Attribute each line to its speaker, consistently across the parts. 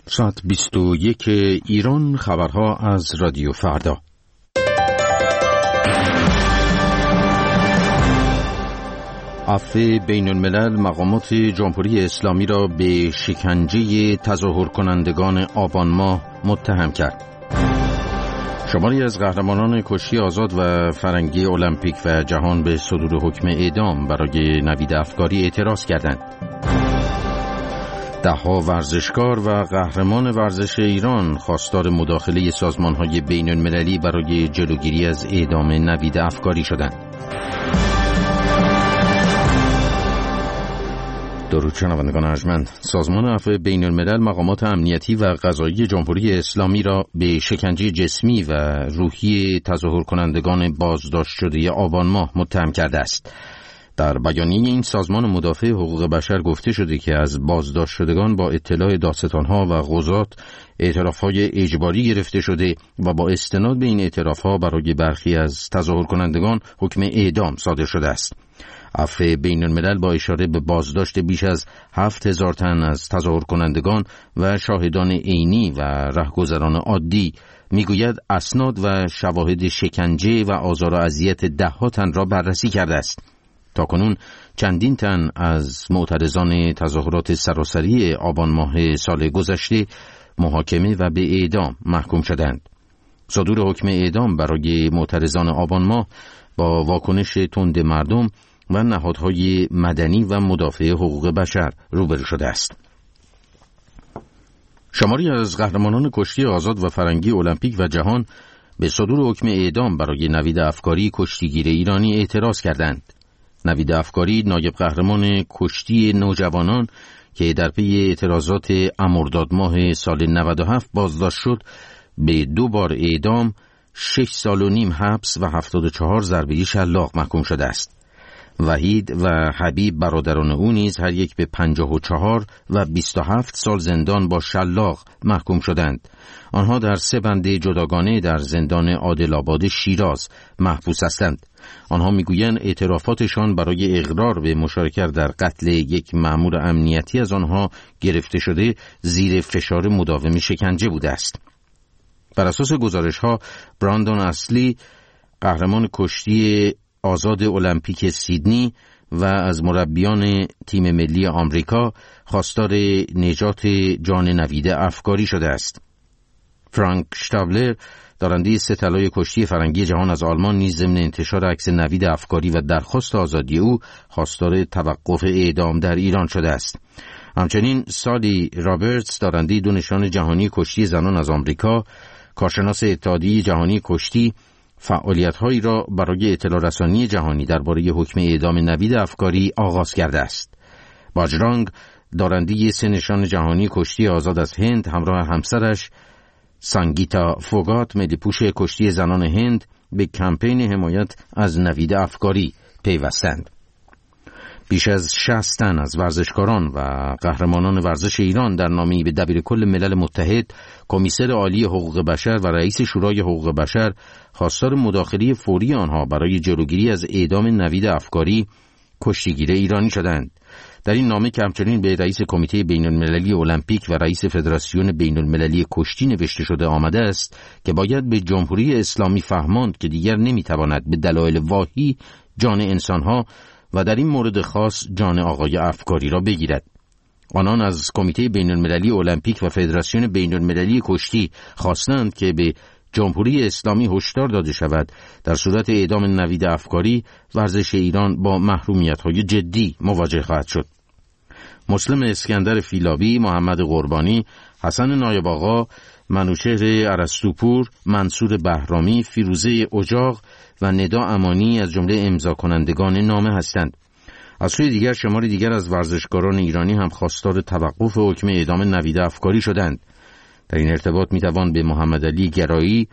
Speaker 1: ساعت 21 ایران. خبرها از رادیو فردا. عفو بین الملل مقامات جمهوری اسلامی را به شکنجه تظاهر کنندگان آبان ماه متهم کرد. شماری از قهرمانان کشتی آزاد و فرنگی المپیک و جهان به صدور حکم اعدام برای نوید افکاری اعتراض کردند. ده‌ها ورزشکار و قهرمان ورزش ایران خواستار مداخله سازمان‌های بین‌المللی برای جلوگیری از اعدام نوید افکاری شدند. درود شنوندگان ارجمند. سازمان عفو بین الملل مقامات امنیتی و قضایی جمهوری اسلامی را به شکنجه جسمی و روحی تظاهر کنندگان بازداشت شده آبان ماه متهم کرده است. در بیانیه این سازمان مدافع حقوق بشر گفته شده که از بازداشت شدگان با اطلاع دادستان‌ها و قضات اعتراف‌های اجباری گرفته شده و با استناد به این اعتراف‌ها برای برخی از تظاهر کنندگان حکم اعدام صادر شده است. عفو بین الملل با اشاره به بازداشت بیش از 7000 تن از تظاهر کنندگان و شاهدان عینی و رهگذران عادی میگوید اسناد و شواهد شکنجه و آزار و اذیت ده‌ها تن را بررسی کرده است. تاکنون چندین تن از معترضان تظاهرات سراسری آبان ماه سال گذشته محاکمه و به اعدام محکوم شدند. صدور حکم اعدام برای معترضان آبان ماه با واکنش تند مردم و نهادهای مدنی و مدافع حقوق بشر روبرو شده است. شماری از قهرمانان کشتی آزاد و فرنگی المپیک و جهان به صدور حکم اعدام برای نوید افکاری کشتیگیر ایرانی اعتراض کردند. نوید افکاری نایب قهرمان کشتی نوجوانان که در پی اعتراضات مرداد ماه سال 97 بازداشت شد به 2 بار اعدام، 6 سال و نیم حبس و 74 ضربه شلاق محکوم شده است. وحید و حبیب برادران او نیز هر یک به 54 و 27 سال زندان با شلاق محکوم شدند. آنها در 3 بند جداگانه در زندان عادل‌آباد شیراز محبوس هستند. آنها میگویند اعترافاتشان برای اقرار به مشارکت در قتل یک مأمور امنیتی از آنها گرفته شده زیر فشار مداوم شکنجه بوده است. بر اساس گزارش‌ها براندون اصلی قهرمان کشتی آزاد المپیک سیدنی و از مربیان تیم ملی آمریکا خواستار نجات جان نوید افکاری شده است. فرانک شتابلر دارنده 3 طلای کشتی فرنگی جهان از آلمان نیز ضمن انتشار عکس نوید افکاری و درخواست آزادی او خواستار توقف اعدام در ایران شده است. همچنین سالی رابرتس دارنده 2 نشان جهانی کشتی زنان از آمریکا، کارشناس اتحادیه جهانی کشتی، فعالیت‌هایی را برای اطلاع رسانی جهانی درباره حکم اعدام نوید افکاری آغاز کرده است. باجرانگ دارنده 3 نشان جهانی کشتی آزاد از هند همراه همسرش سانگیتا فوگات ملی‌پوش کشتی زنان هند به کمپین حمایت از نوید افکاری پیوستند. بیش از 60 تن از ورزشکاران و قهرمانان ورزش ایران در نامه‌ای به دبیرکل ملل متحد، کمیسر عالی حقوق بشر و رئیس شورای حقوق بشر خواستار مداخله فوری آنها برای جلوگیری از اعدام نوید افکاری کشتیگیر ایرانی شدند. در این نامه که همچنین به رئیس کمیته بین‌المللی المپیک و رئیس فدراسیون بین‌المللی کشتی نوشته شده آمده است که باید به جمهوری اسلامی فهماند که دیگر نمیتواند به دلایل واهی جان انسانها و در این مورد خاص جان آقای افکاری را بگیرد. آنان از کمیته بین‌المللی المپیک و فدراسیون بین‌المللی کشتی خواستند که به جمهوری اسلامی هشدار داده شود در صورت اعدام نوید افکاری ورزش ایران با محرومیت‌های جدی مواجه خواهد شد. مسلم اسکندر فیلابی، محمد قربانی، حسن نایب آقا، منوچهر ارسطوپور، منصور بهرامی، فیروزه اجاق و ندا امانی از جمله امضا کنندگان نامه هستند. از سوی دیگر شماری دیگر از ورزشکاران ایرانی هم خواستار توقف حکم اعدام نوید افکاری شدند. در این ارتباط میتوان به محمد علی گرایی،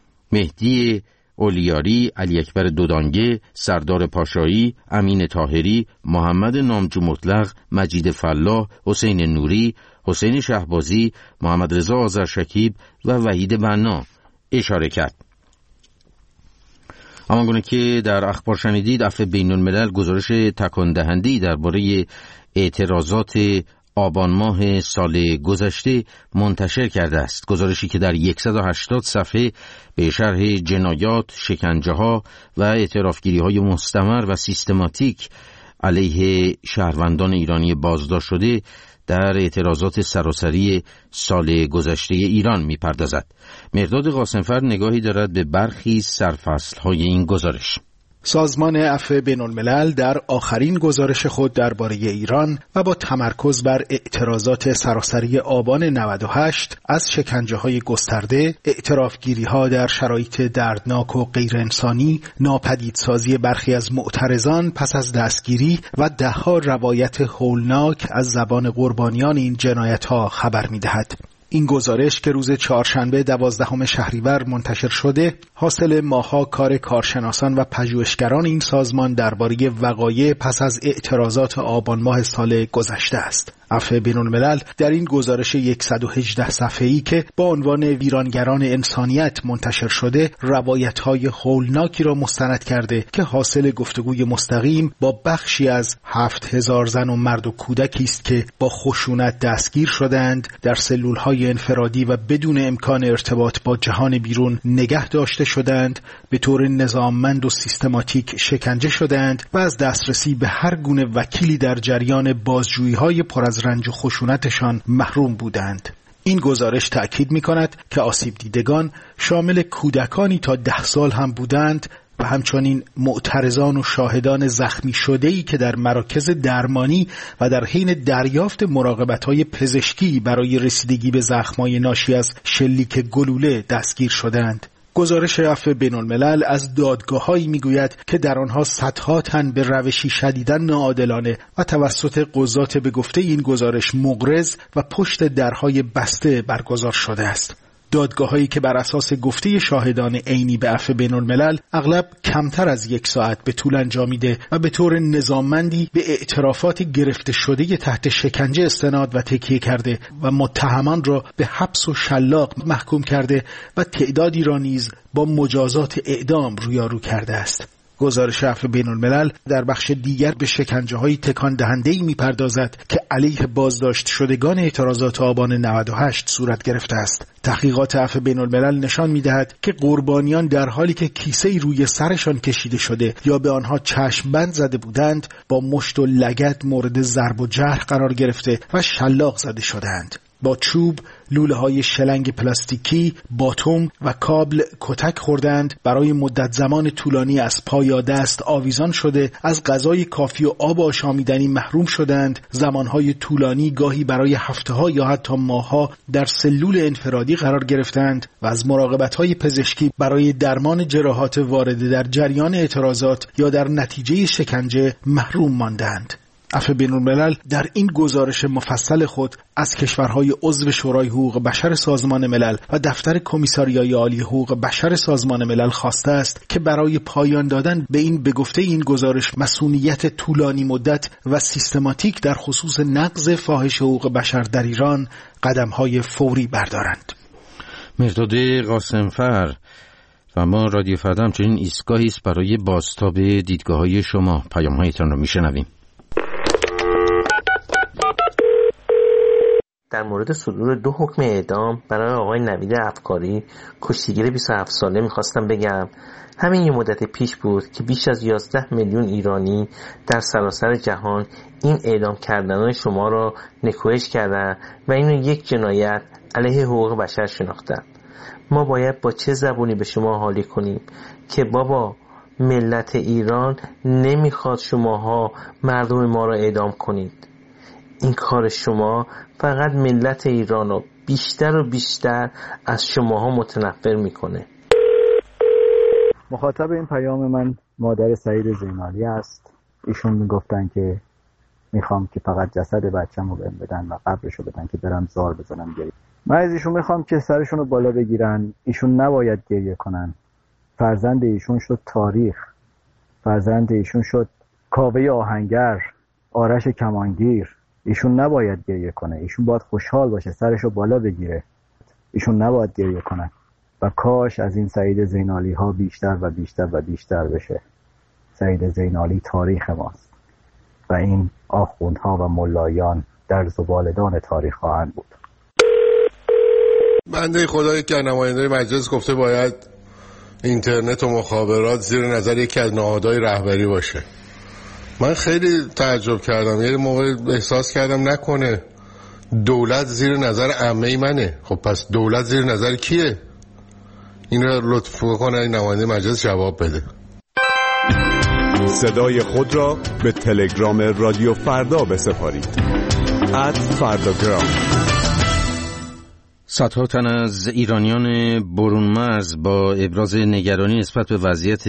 Speaker 1: مهدی اولیاری، علی اکبر دودانگه، سردار پاشایی، امین طاهری، محمد نامجو مطلق، مجید فلاح، حسین نوری، حسین شهبازی، محمد رضا آذرشکیب و وحید بنا اشاره کرد. همانگونه که در اخبار شنیدید، عفو بین الملل گزارش تکان دهنده‌ای درباره اعتراضات آبان ماه سال گذشته منتشر کرده است. گزارشی که در 180 صفحه به شرح جنایات، شکنجه‌ها و اعترافگیری‌های مستمر و سیستماتیک علیه شهروندان ایرانی بازداشت شده در اعتراضات سراسری سال گذشته ایران می‌پردازد. مرداد قاسمفر نگاهی دارد به برخی سرفصل‌های این گزارش.
Speaker 2: سازمان عفو بین‌الملل در آخرین گزارش خود درباره ایران و با تمرکز بر اعتراضات سراسری آبان 98 از شکنجه‌های گسترده، اعترافگیری‌ها در شرایط دردناک و غیرانسانی، ناپدیدسازی برخی از معترضان پس از دستگیری و ده‌ها روایت هولناک از زبان قربانیان این جنایت‌ها خبر می‌دهد. این گزارش که روز چهارشنبه 12 شهریور منتشر شده، حاصل ماه‌ها کار کارشناسان و پژوهشگران این سازمان درباره وقایع پس از اعتراضات آبان ماه سال گذشته است. عفو بین‌الملل در این گزارش 118 صفحه‌ای که با عنوان ویرانگران انسانیت منتشر شده، روایت‌های هولناکی را مستند کرده که حاصل گفتگوی مستقیم با بخشی از 7000 زن و مرد و کودکی است که با خشونت دستگیر شدند، در سلول‌های انفرادی و بدون امکان ارتباط با جهان بیرون نگه داشته شدند، به طور نظاممند و سیستماتیک شکنجه شدند و از دسترسی به هر گونه وکیلی در جریان بازجویی‌های پر از رنج و خشونتشان محروم بودند. این گزارش تأکید می‌کند که آسیب دیدگان شامل کودکانی تا 10 سال هم بودند و همچنین معترضان و شاهدان زخمی شده‌ای که در مراکز درمانی و در حین دریافت مراقبت‌های پزشکی برای رسیدگی به زخم‌های ناشی از شلیک گلوله دستگیر شدند. گزارش عفو بین‌الملل از دادگاه‌هایی می‌گوید که در آنها صدها تن به روشی شدیداً ناعادلانه و توسط قضات به گفته این گزارش مغرض و پشت درهای بسته برگزار شده است. دادگاه‌هایی که بر اساس گفته شاهدان عینی به عفو بین‌الملل اغلب کمتر از 1 ساعت به طول انجامیده و به طور نظاممندی به اعترافات گرفته شده تحت شکنجه استناد و تکیه کرده و متهمان را به حبس و شلاق محکوم کرده و تعدادی را نیز با مجازات اعدام رویارو کرده است. گزارش عفو بین‌الملل در بخش دیگر به شکنجه‌های تکان دهنده‌ای می‌پردازد که علیه بازداشت شدگان اعتراضات آبان 98 صورت گرفته است. تحقیقات عفو بین‌الملل نشان می‌دهد که قربانیان در حالی که کیسه‌ای روی سرشان کشیده شده یا به آنها چشم بند زده بودند، با مشت و لگد مورد ضرب و جرح قرار گرفته و شلاق زده شدند. با چوب، لوله‌های شلنگ پلاستیکی، باتوم و کابل کتک خوردند، برای مدت زمان طولانی از پا یا دست آویزان شده، از غذای کافی و آب آشامیدنی محروم شدند، زمانهای طولانی گاهی برای هفته‌ها یا حتی ماه‌ها در سلول انفرادی قرار گرفتند و از مراقبت‌های پزشکی برای درمان جراحات وارده در جریان اعتراضات یا در نتیجه شکنجه محروم ماندند. عفو بین‌الملل در این گزارش مفصل خود از کشورهای عضو شورای حقوق بشر سازمان ملل و دفتر کمیساریای عالی حقوق بشر سازمان ملل خواسته است که برای پایان دادن به این به گفته این گزارش مسئولیت طولانی مدت و سیستماتیک در خصوص نقض فاحش حقوق بشر در ایران قدم‌های فوری بردارند.
Speaker 1: مرداد قاسمفر و ما رادیو فردا همچنین ایستگاهی است برای بازتاب دیدگاه‌های شما. پیام‌هایتان را می‌شنویم.
Speaker 3: در مورد صدور 2 حکم اعدام برای آقای نوید افکاری کشتیگیر 27 ساله میخواستم بگم همین یه مدت پیش بود که بیش از 11 میلیون ایرانی در سراسر جهان این اعدام کردنهای شما را نکوهش کردن و اینو یک جنایت علیه حقوق بشر شناختن. ما باید با چه زبونی به شما حالی کنیم که بابا ملت ایران نمیخواد شماها مردم ما را اعدام کنید. این کار شما فقط ملت ایران رو بیشتر و بیشتر از شماها متنفر میکنه.
Speaker 4: مخاطب این پیام من مادر سعید زینالی است. ایشون میگفتن که میخوام که فقط جسد بچه‌مو بهم بدن و قبرشو بدن که برم زار بزنم گریه. من از ایشون میخوام که سرشون رو بالا بگیرن. ایشون نباید گریه کنن. فرزند ایشون شد تاریخ. فرزند ایشون شد کاوه آهنگر، آرش کمانگیر. ایشون نباید گریه کنه. ایشون باید خوشحال باشه، سرشو بالا بگیره. ایشون نباید گریه کنه. و کاش از این سعید زینالی ها بیشتر و بیشتر و بیشتر بشه. سعید زینالی تاریخ ماست و این آخوندها و ملایان در زبالدان تاریخ خواهند بود.
Speaker 5: بنده خدایی که نماینده مجلس گفته باید اینترنت و مخابرات زیر نظر یکی از نهادهای رهبری باشه. من خیلی تعجب کردم، یه موقع احساس کردم نکنه دولت زیر نظر عمه منه. خب پس دولت زیر نظر کیه؟ این رو لطف کنه نماینده مجلس جواب بده.
Speaker 6: صدای خود را به تلگرام رادیو فردا بسپارید. @فرداگرام.
Speaker 1: صدها تن از ایرانیان برون‌مرز با ابراز نگرانی نسبت به وضعیت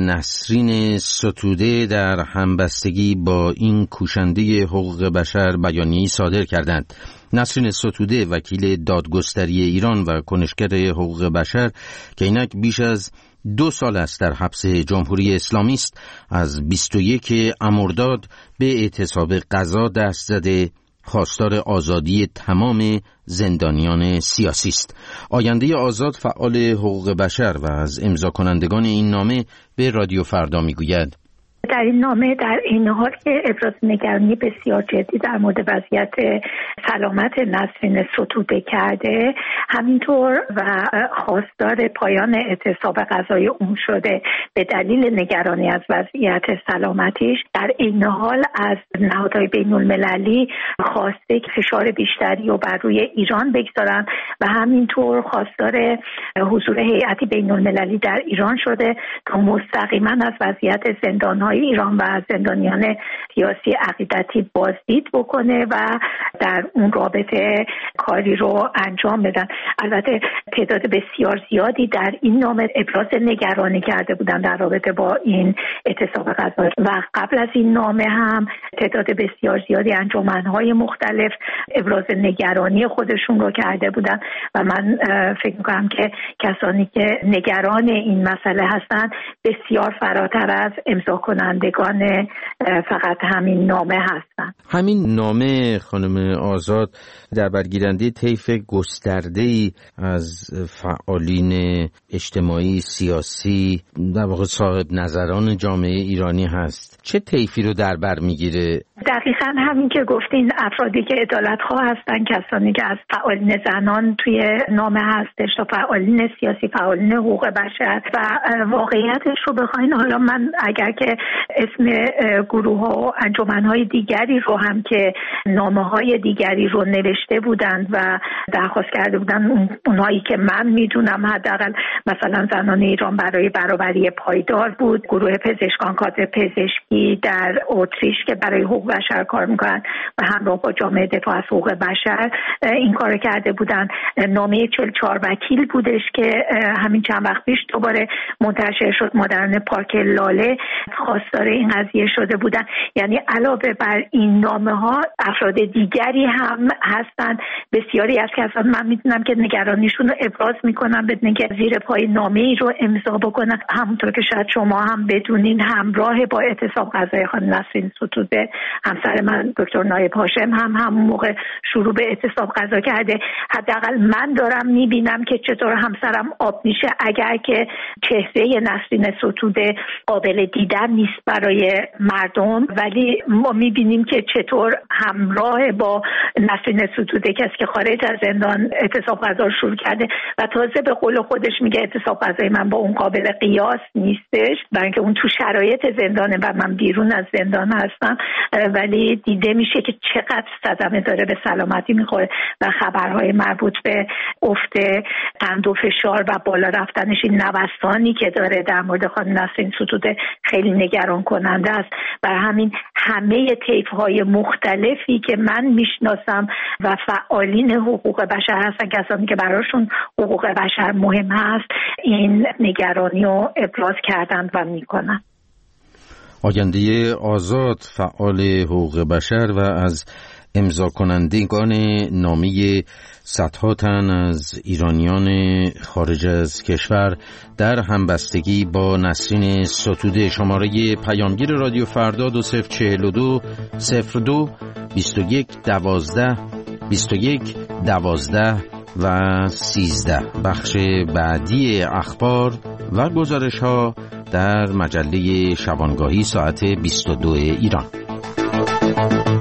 Speaker 1: نسرین ستوده در همبستگی با این کوشنده حقوق بشر بیانیه‌ای صادر کردند. نسرین ستوده وکیل دادگستری ایران و کنشگر حقوق بشر که اینک بیش از 2 سال است در حبس جمهوری اسلامی است، از 21 مرداد به اعتصاب غذا دست زده خواستار آزادی تمام زندانیان سیاسی است. آینده آزاد فعال حقوق بشر و از امضا کنندگان این نامه به رادیو فردا میگوید:
Speaker 7: در این نامه در این حال که ابراز نگرانی بسیار جدی در مورد وضعیت سلامت نسرین ستوده کرده، همینطور و خواستار پایان اعتصاب غذای اون شده به دلیل نگرانی از وضعیت سلامتیش، در این حال از نهادهای بین المللی خواسته که فشار بیشتری رو بر روی ایران بگذارن و همینطور خواستار حضور هیئتی بین المللی در ایران شده تا مستقیما از وضعیت زندان‌های ایران و از زندانیان سیاسی عقیدتی بازدید بکنه و در اون رابطه کاری رو انجام بدن. البته تعداد بسیار زیادی در این نامه ابراز نگرانی کرده بودن در رابطه با این اعتصاب غذا و قبل از این نامه هم تعداد بسیار زیادی انجمن‌های مختلف ابراز نگرانی خودشون رو کرده بودن و من فکر می‌کنم که کسانی که نگران این مسئله هستن بسیار فراتر از امضا کنندگان فقط همین نامه هستن.
Speaker 1: همین نامه خانم آزاد در برگیرنده طیف گسترده‌ای از فعالین اجتماعی سیاسی، در واقع صاحب نظران جامعه ایرانی هست. چه طیفی رو در بر میگیره؟
Speaker 7: دقیقاً همین که گفتین، افرادی که عدالت‌خواه هستن، کسانی که از فعالین زنان توی نامه هستش تا فعالین سیاسی، فعالین حقوق بشر و واقعیتش رو بخواین، حالا من اگر که اسم گروه‌ها و انجمن‌های دیگری رو هم که نامه‌های دیگری رو نوشته بودند و درخواست کرده بودن، اونایی که من میدونم حداقل مثلا زنان ایران برای برابری پایدار بود، گروه پزشکان کادر پزشکی در اتریش که برای حقوق بشر کار میکنن و همراه با جامعه دفاع از حقوق بشر این کار کرده بودن. نامه 44 وکیل بودش که همین چند وقت پیش دوباره منتشر شد. مادران پارک لاله خواستار این قضیه شده بودن. یعنی علاوه بر این نامه ها افراد دیگری هم هستن. بسیاری از کسان من میدونم که نگرانیشون رو ابراز میکنن بدون که زیر پای نامه ای رو امضا بکنن. همونطور که شاید شما هم بدونین، همراه با اعتصاب غذای خانم نسرین ستوده همسر من دکتر نایب هاشم هم همون موقع شروع به اعتصاب غذا کرده. حداقل من دارم میبینم که چطور همسرم آب میشه اگر که چهره نسرین ستوده قابل دیدن نیست برای مردم، ولی ما میبینیم که چطور همراه با نسرین ستوده، کسی که خارج از زندان اعتصاب غذا شروع کرده و تازه به قول خودش میگه اعتصاب غذای من با اون قابل قیاس نیستش، برای اینکه اون تو شرایط زندانه و من بیرون از زندان هستم، ولی دیده میشه که چقدر صدمه داره به سلامتی میخوره و خبرهای مربوط به افت قند و فشار و بالا رفتنش، این نوسانی که داره در مورد خانم نسرین ستوده خیلی نگران کننده است. برای همین همه طیف‌های مختلفی که من میشناسم و فعالین حقوق بشر هستن، کسانی که براشون حقوق بشر مهم هست، این نگرانی رو ابراز کردند و میکنن.
Speaker 1: آینده آزاد فعال حقوق بشر و از امضا کنندگان نامه صدها تن از ایرانیان خارج از کشور در همبستگی با نسرین ستوده. شماره پیامگیر رادیو فردا 2042 02 21 12 21 12 و 13. بخش بعدی اخبار و گزارش ها در مجله شبانگاهی ساعت 22 ایران.